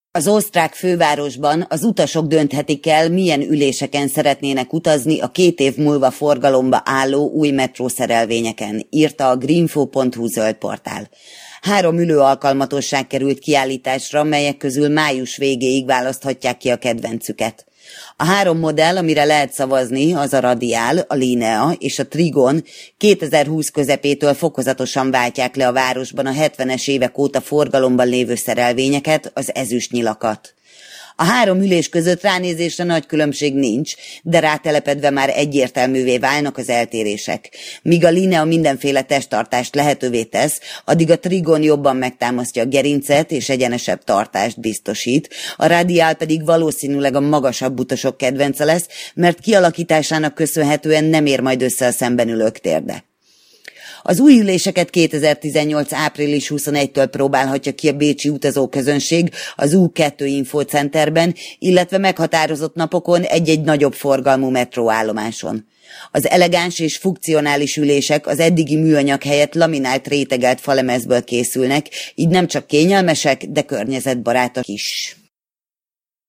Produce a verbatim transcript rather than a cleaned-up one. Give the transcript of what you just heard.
Az osztrák fővárosban az utasok dönthetik el, milyen üléseken szeretnének utazni a két év múlva forgalomba álló új metrószerelvényeken, írta a greenfo pont hu zöld portál. Három ülőalkalmatosság került kiállításra, melyek közül május végéig választhatják ki a kedvencüket. A három modell, amire lehet szavazni, az a Radial, a Linea és a Trigon kétezer-húsz közepétől fokozatosan váltják le a városban a hetvenes évek óta forgalomban lévő szerelvényeket, az ezüstnyilakat. A három ülés között ránézésre nagy különbség nincs, de rátelepedve már egyértelművé válnak az eltérések. Míg a Linea mindenféle testtartást lehetővé tesz, addig a Trigon jobban megtámasztja a gerincet és egyenesebb tartást biztosít, a Radial pedig valószínűleg a magasabb utasok kedvence lesz, mert kialakításának köszönhetően nem ér majd össze a szemben ülők térde. Az új üléseket kétezer-tizennyolc április huszonegyedikétől próbálhatja ki a bécsi utazóközönség az U kettő Infocenterben, illetve meghatározott napokon egy-egy nagyobb forgalmú metróállomáson. Az elegáns és funkcionális ülések az eddigi műanyag helyett laminált rétegelt falemezből készülnek, így nem csak kényelmesek, de környezetbarátok is.